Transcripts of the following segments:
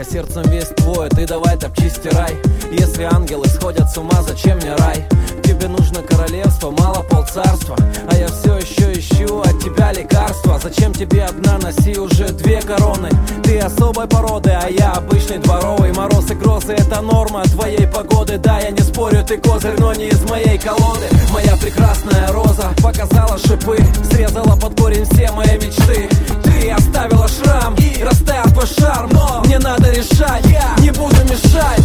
сердцем весь твой, ты давай топчи, стирай. Если ангелы сходят с ума, зачем мне рай? Тебе нужно королевство, мало полцарства, а я все еще ищу от тебя лекарства. Зачем тебе одна, носи уже две короны. Ты особой породы, а я обычный дворовый. Мороз и грозы — это норма твоей погоды. Да, я не спорю, ты козырь, но не из моей колоды. Моя прекрасная роза показала шипы, срезала под корень все мои мечты. Ты оставила шрам и растаял твой шарм, но мне надо решать, я не буду мешать.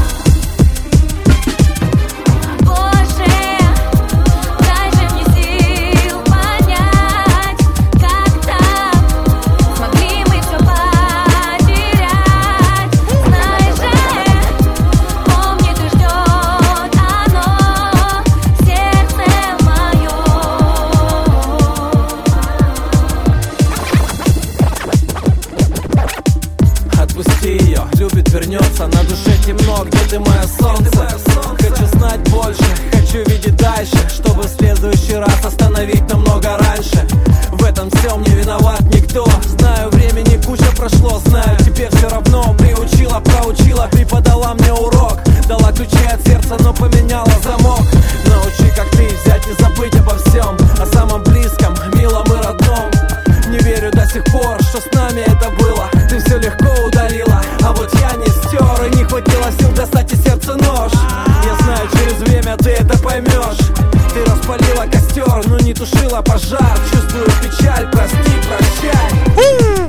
Любит, вернется, на душе темно, где ты, мое солнце? Хочу знать больше, хочу видеть дальше, чтобы в следующий раз остановить намного раньше. В этом всем не виноват никто. Знаю, времени куча прошло, знаю, тебе все равно. Приучила, проучила, преподала мне урок. Дала ключи от сердца, но поменяла замок. Научи, как ты, взять и забыть обо всем, о самом близком, милом и родном. Не верю до сих пор, что с нами это было. Ты все легко удалила, а вот я не стер. И не хватило сил достать из сердца нож. Я знаю, через время ты это поймешь. Ты распалила костер, но не тушила пожар. Чувствую печаль, прости, прощай.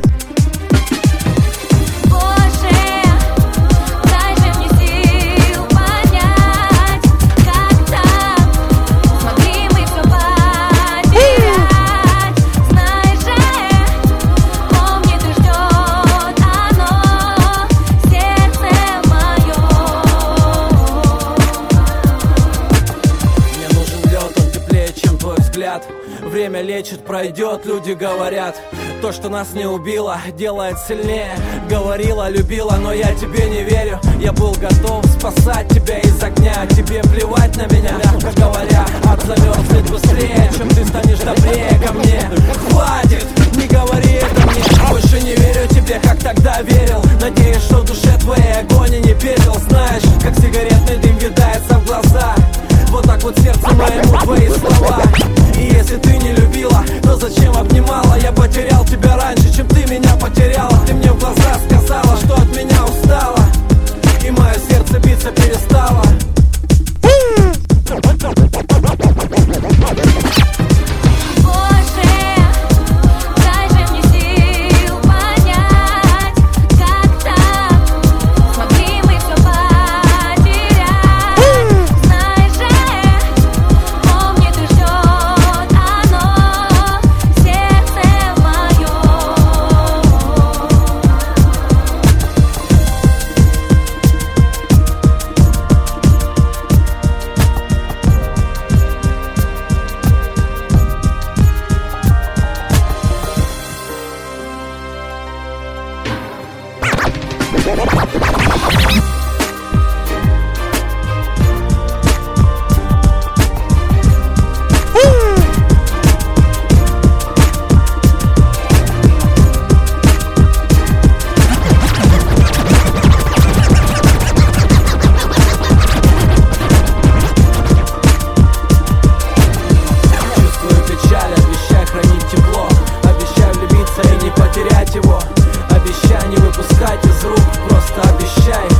Время лечит, пройдет, люди говорят. То, что нас не убило, делает сильнее. Говорила, любила, но я тебе не верю. Я был готов спасать тебя из огня. Тебе плевать на меня, мягко говоря. Отзамерзнуть быстрее, чем ты станешь добрее ко мне. Хватит, не говори это мне. Больше не верю тебе, как тогда верил. Надеюсь, что в душе твоей огонь и не пепел. Знаешь, как сигаретный дым въедается в глаза. Вот так вот сердце моему твои слова. И если ты не любила, то зачем обнимала? Я потерял тебя раньше, чем ты меня потеряла. Ты мне в глаза сказала, что от меня устала, и мое сердце биться перестало. Обещай не выпускать из рук, просто обещай.